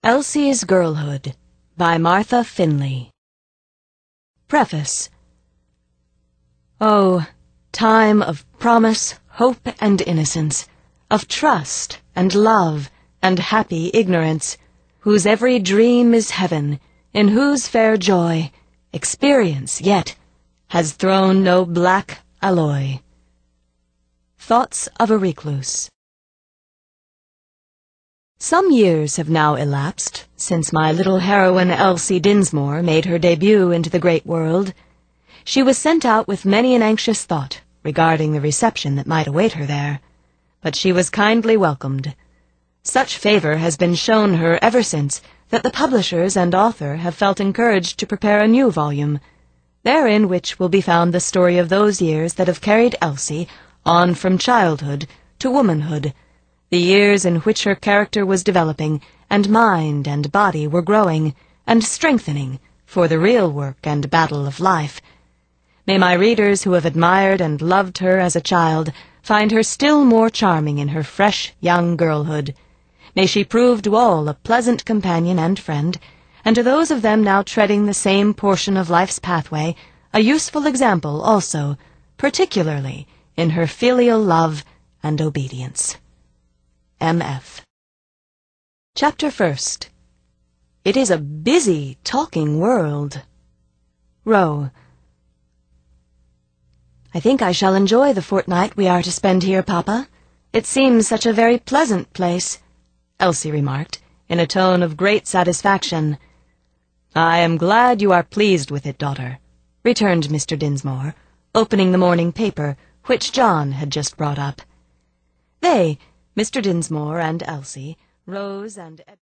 Elsie's Girlhood by Martha Finley. Preface. Oh, time of promise, hope, and innocence, of trust and love and happy ignorance, whose every dream is heaven, in whose fair joy experience yet has thrown no black alloy. Thoughts of a Recluse. Some years have now elapsed since my little heroine Elsie Dinsmore made her debut into the great world. She was sent out with many an anxious thought regarding the reception that might await her there, but she was kindly welcomed. Such favor has been shown her ever since that the publishers and author have felt encouraged to prepare a new volume, therein which will be found the story of those years that have carried Elsie on from childhood to womanhood, the years in which her character was developing, and mind and body were growing and strengthening for the real work and battle of life. May my readers who have admired and loved her as a child find her still more charming in her fresh young girlhood. May she prove to all a pleasant companion and friend, and to those of them now treading the same portion of life's pathway, a useful example also, particularly in her filial love and obedience. M.F. Chapter 1st. It is a busy, talking world. Row. I think I shall enjoy the fortnight we are to spend here, Papa. It seems such a very pleasant place, Elsie remarked, in a tone of great satisfaction. I am glad you are pleased with it, daughter, returned Mr. Dinsmore, opening the morning paper, which John had just brought up. They, Mr. Dinsmore and Elsie, rose and